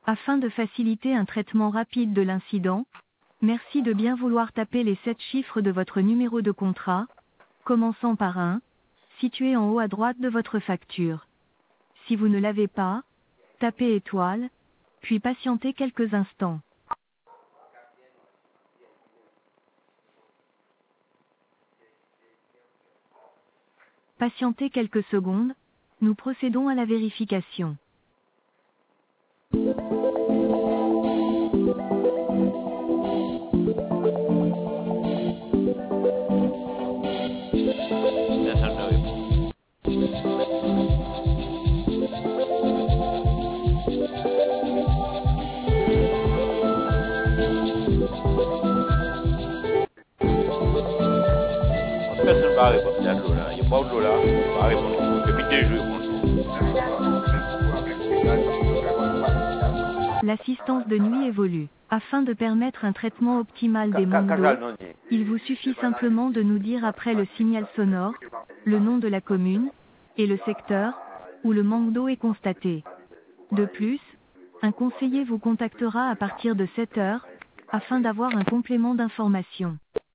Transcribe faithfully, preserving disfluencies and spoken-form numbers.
Afin de faciliter un traitement rapide de l'incident, merci de bien vouloir taper les sept chiffres de votre numéro de contrat, commençant par un, situé en haut à droite de votre facture. Si vous ne l'avez pas, tapez étoile, puis patientez quelques instants. Patientez quelques secondes, nous procédons à la vérification. Personne va répondre à l'eau là. Il n'y a pas de l'eau là. On va répondre. Depuis deux jours. L'assistance de nuit évolue. Afin de permettre un traitement optimal des manques d'eau, il vous suffit simplement de nous dire après le signal sonore, le nom de la commune, et le secteur, où le manque d'eau est constaté. De plus, un conseiller vous contactera à partir de sept heures, afin d'avoir un complément d'information.